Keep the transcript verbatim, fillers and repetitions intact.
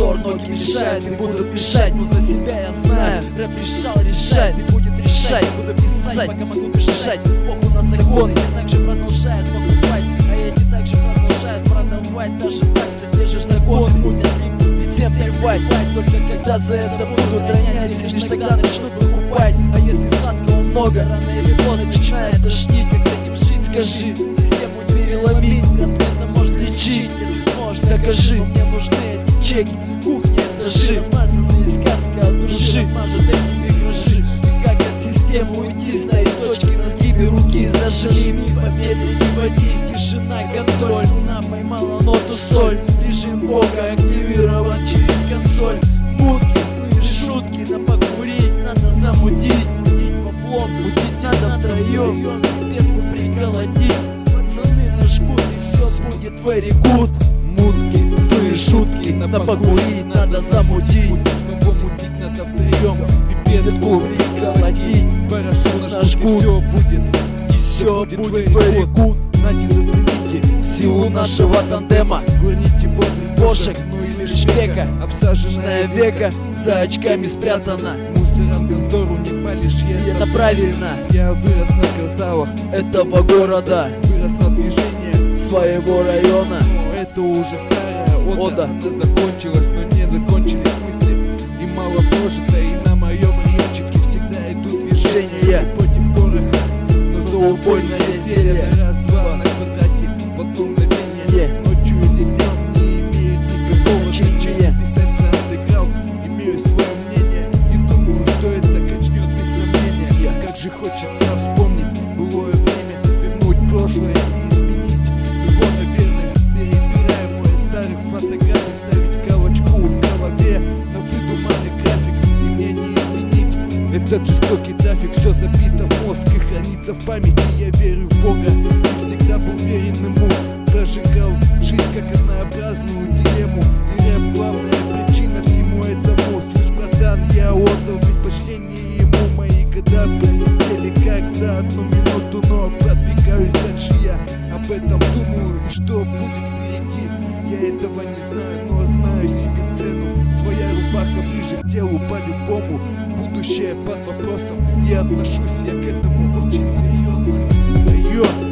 ссор, ноги мешают, и буду бежать, но за себя я знаю. Рэп решал, решает, и будет решать. Буду писать, пока могу бежать. Похуй на законы, я также продолжают покупать, а эти также продолжают продавать. Даже так содержишь закон, будет ведь всем плевать. Только когда за это будут ронять, если лишь тогда начнут выкупать. А если сладкого много, рано или поздно начинает тошнить. Как с этим жить, скажи, систему переломить. Конкретно может лечить, если сможешь, докажи. Но мне нужны эти чеки, кухня, этажи. Размазанные сказки от души размажут эти микражи. И как от системы уйти, ставить точки на сгибе руки. Зажми, помедленнее води, тишина, контроль. Луна поймала ноту соль, режим бога активирован через консоль. Мутки, злые шутки, на покурить надо замутить. Мутить баблом, мутить надо втроем. Песку приколотить, пацаны нажгут, и все будет very good. Мутки, злые шутки, на покурить надо замутить. Мутить надо втроем, и песку приколотить. Хорошо нажгут, все будет, и все будет very good. Знаете, зацените силу нашего тандема. Горните бодрый бошек, ну или шпека. Обсаженная века за очками спрятана. Мусором контору не палишь, и это правильно. Я вырос на кварталах этого города, вырос на движение своего района. Но это уже старая ода, она закончилась, но не закончились мысли. И мало прожито, и на моем райончике всегда идут движения против пороха, но за убойное зелье. Раз-два на квадрате в одно мгновение. Ночью или днем не имеет никакого значения. Писать за андеграунд, имею свое мнение, и думаю, что это качнет без сомнения. Я как же хочется вспомнить былое время, вернуть прошлое и изменить его, наверное. Перебирая мои старых фотографий, ставить галочку в голове на выдуманный график, и мне не изменить этот жестокий трафик. Все забито в мозг и хранится в памяти. Я верю в Бога и всегда был верен ему. Прожигал жизнь как однообразную дилемму, и рэп главная причина всему этому. Слышь, братан, я отдал предпочтение ему. Мои года пролетели как за одну минуту, но продвигаюсь дальше я. Об этом думаю, и что будет впереди, я этого не знаю, но знаю себе цену. Своя рубаха ближе к телу по-любому. Будущее под вопросом, и отношусь я к этому очень серьезно. Йо!